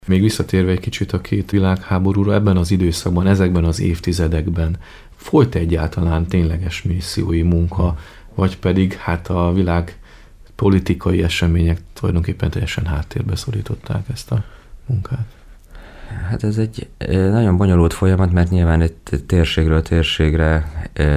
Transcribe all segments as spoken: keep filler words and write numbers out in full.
Még visszatérve egy kicsit a két világháborúra, ebben az időszakban, ezekben az évtizedekben folyt egyáltalán tényleges missziói munka, vagy pedig hát a világ politikai események tulajdonképpen teljesen háttérbe szorították ezt a munkát? Hát ez egy nagyon bonyolult folyamat, mert nyilván egy térségről térségre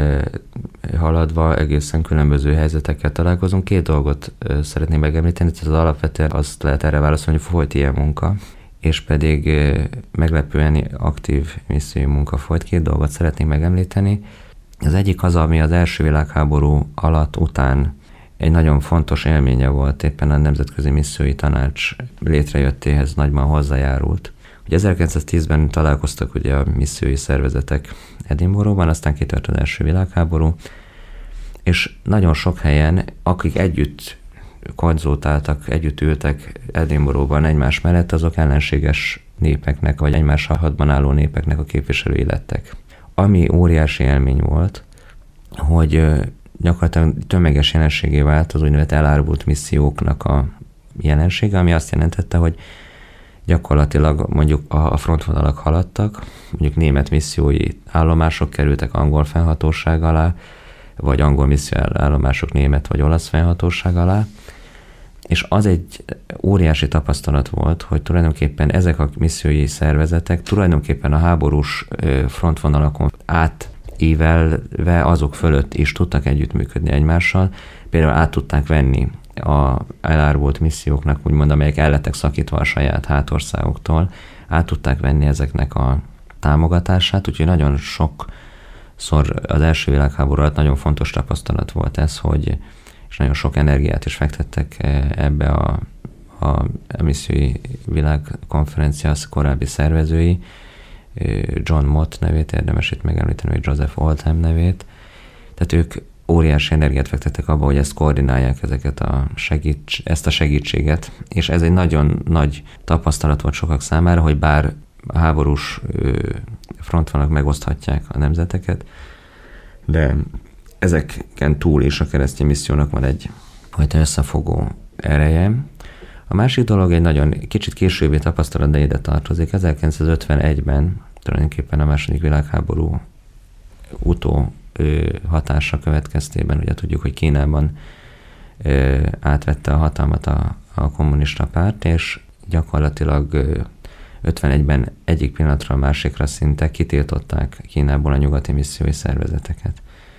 haladva egészen különböző helyzetekkel találkozunk. Két dolgot szeretném megemlíteni, ez az alapvetően azt lehet erre válaszolni, hogy folyt ilyen munka, és pedig meglepően aktív missziói munka folyt. Két dolgot szeretnék megemlíteni. Az egyik az, ami az első világháború alatt után egy nagyon fontos élménye volt, éppen a Nemzetközi Missziói Tanács létrejöttéhez nagyban hozzájárult. Ugye ezerkilencszáztízben találkoztak ugye a missziói szervezetek Edinburghban, aztán kitört az első világháború, és nagyon sok helyen, akik együtt konzultáltak, együtt ültek Edinburghban egymás mellett, azok ellenséges népeknek, vagy egymással hadban álló népeknek a képviselői lettek. Ami óriási élmény volt, hogy gyakorlatilag tömeges jelenségé vált az úgynevezett elárvult misszióknak a jelensége, ami azt jelentette, hogy gyakorlatilag mondjuk a frontvonalak haladtak, mondjuk német missziói állomások kerültek angol fennhatóság alá, vagy angol misszió állomások német vagy olasz fennhatóság alá, és az egy óriási tapasztalat volt, hogy tulajdonképpen ezek a missziói szervezetek tulajdonképpen a háborús frontvonalakon átívelve azok fölött is tudtak együttműködni egymással, például át tudták venni a elárvult misszióknak, úgymond, amelyek el lettek szakítva a saját hátországoktól, át tudták venni ezeknek a támogatását, úgyhogy nagyon sokszor az első világháború alatt nagyon fontos tapasztalat volt ez, hogy és nagyon sok energiát is fektettek ebbe a, a missziói világkonferencia korábbi szervezői, John Mott nevét érdemes itt megemlíteni, vagy Joseph Oldham nevét, tehát ők óriási energiát fektettek abba, hogy ezt koordinálják, ezeket a segíts, ezt a segítséget, és ez egy nagyon nagy tapasztalat volt sokak számára, hogy bár a háborús frontvonalak megoszthatják a nemzeteket, de ezeken túl is a keresztény missziónak van egy fajta összefogó ereje. A másik dolog egy nagyon kicsit későbbi tapasztalat, de ide tartozik. ezerkilencszázötvenegyben tulajdonképpen a második világháború utó hatása következtében, ugye tudjuk, hogy Kínában átvette a hatalmat a, a kommunista párt, és gyakorlatilag ötvenegyben egyik pillanatra a másikra szinte kitiltották Kínából a nyugati missziói szervezeteket.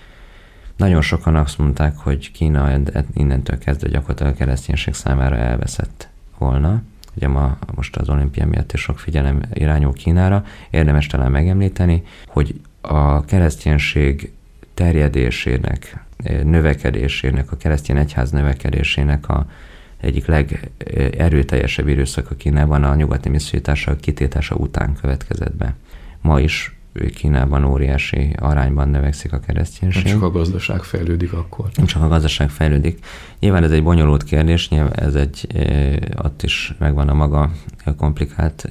Nagyon sokan azt mondták, hogy Kína innentől kezdve gyakorlatilag a kereszténység számára elveszett volna. Ugye ma most az olimpia miatt is sok figyelem irányul Kínára. Érdemes talán megemlíteni, hogy a kereszténység terjedésének, növekedésének, a keresztény egyház növekedésének a egyik legerőteljesebb időszaka Kínában a nyugati missziótársak kitiltása után következett be. Ma is Kínában óriási arányban növekszik a kereszténység. Nem csak a gazdaság fejlődik akkor. Nem csak a gazdaság fejlődik. Nyilván ez egy bonyolult kérdés, nyilván ez egy, ott is megvan a maga komplikált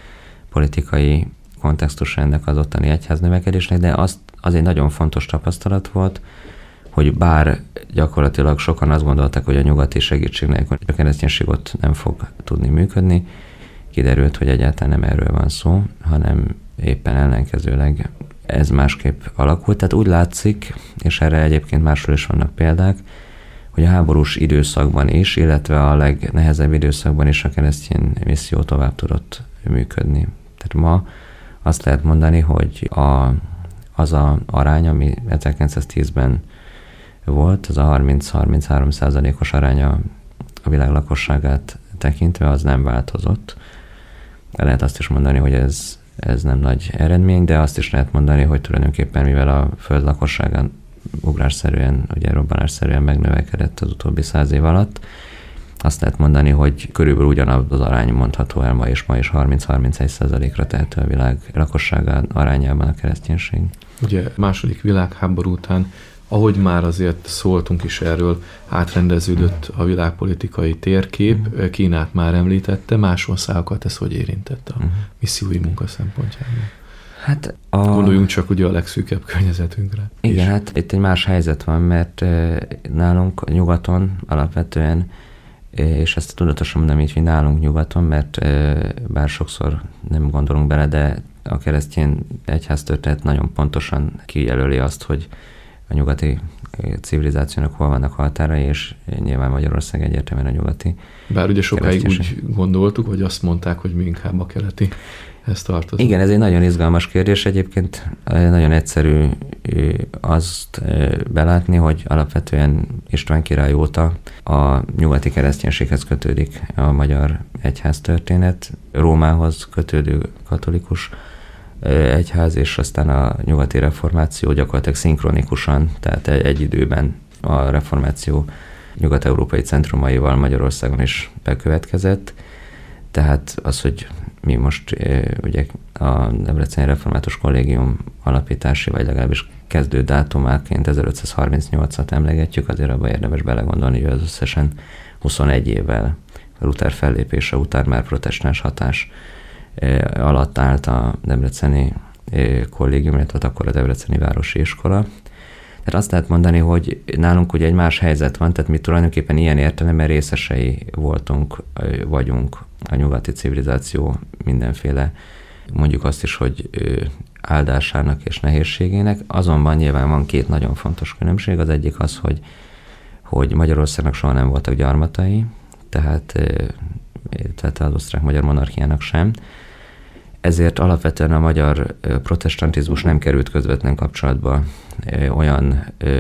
politikai kontextusa ennek az ottani egyház növekedésnek, de az, az egy nagyon fontos tapasztalat volt, hogy bár gyakorlatilag sokan azt gondolták, hogy a nyugati segítség nélkül a kereszténység ott nem fog tudni működni, kiderült, hogy egyáltalán nem erről van szó, hanem éppen ellenkezőleg ez másképp alakult. Tehát úgy látszik, és erre egyébként máshol is vannak példák, hogy a háborús időszakban is, illetve a legnehezebb időszakban is a keresztény misszió tovább tudott működni. Tehát ma azt lehet mondani, hogy a, az a arány, ami ezerkilencszáztízben volt, az a harminc-harminchárom százalékos aránya a világ lakosságát tekintve, az nem változott. Lehet azt is mondani, hogy ez, ez nem nagy eredmény, de azt is lehet mondani, hogy tulajdonképpen mivel a föld lakosságán ugrásszerűen, ugye robbanásszerűen megnövekedett az utóbbi száz év alatt, azt lehet mondani, hogy körülbelül ugyanaz az arány mondható el ma, és ma is harminc-harmincegy százalékra tehető a világ lakosságán arányában a kereszténység. Ugye második világháború után, ahogy már azért szóltunk is erről, átrendeződött a világpolitikai térkép, Kínát már említette, más országokat ez hogy érintett a missziói munka szempontjából? Hát a... Gondoljunk csak ugye a legszűkebb környezetünkre. Igen, is. hát itt egy más helyzet van, mert nálunk nyugaton alapvetően és ezt tudatosan mondom így, hogy nálunk nyugaton, mert bár sokszor nem gondolunk bele, de a keresztény egyháztörténet nagyon pontosan kijelöli azt, hogy a nyugati civilizációnak hol vannak határai, és nyilván Magyarország egyértelműen a nyugati. Bár ugye sokáig úgy gondoltuk, vagy azt mondták, hogy mi inkább a keleti ez tartozik. Igen, ez egy nagyon izgalmas kérdés. Egyébként nagyon egyszerű azt belátni, hogy alapvetően István király óta a nyugati kereszténységhez kötődik a magyar egyháztörténet, Rómához kötődő katolikus egyház, és aztán a nyugati reformáció gyakorlatilag szinkronikusan, tehát egy időben a reformáció nyugat-európai centrumaival Magyarországon is bekövetkezett. Tehát az, hogy mi most ugye a Debreceni Református Kollégium alapítási, vagy legalábbis kezdő dátumáként ezerötszázharmincnyolcat emlegetjük, azért abban érdemes belegondolni, hogy az összesen huszonegy évvel Luther fellépése után már protestáns hatás alatt állt a Debreceni Kollégium, illetve akkor a Debreceni Városi Iskola. Tehát azt lehet mondani, hogy nálunk ugye egy más helyzet van, tehát mi tulajdonképpen ilyen értelemben részesei voltunk, vagyunk a nyugati civilizáció mindenféle, mondjuk azt is, hogy áldásának és nehézségének. Azonban nyilván van két nagyon fontos különbség. Az egyik az, hogy, hogy Magyarországnak soha nem voltak gyarmatai, tehát, tehát az osztrák-magyar monarchiának sem. Ezért alapvetően a magyar protestantizmus nem került közvetlen kapcsolatba olyan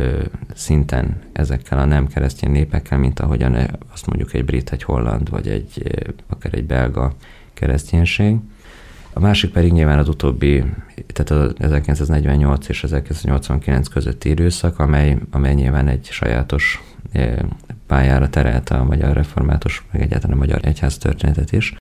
szinten ezekkel a nem keresztény népekkel, mint ahogyan azt mondjuk egy brit, egy holland, vagy egy, akár egy belga kereszténység. A másik pedig nyilván az utóbbi, tehát az ezerkilencszáznegyvennyolc és ezerkilencszáznyolcvankilenc közötti időszak, amely, amely nyilván egy sajátos pályára terelte a magyar református, meg egyáltalán a magyar egyháztörténetet is.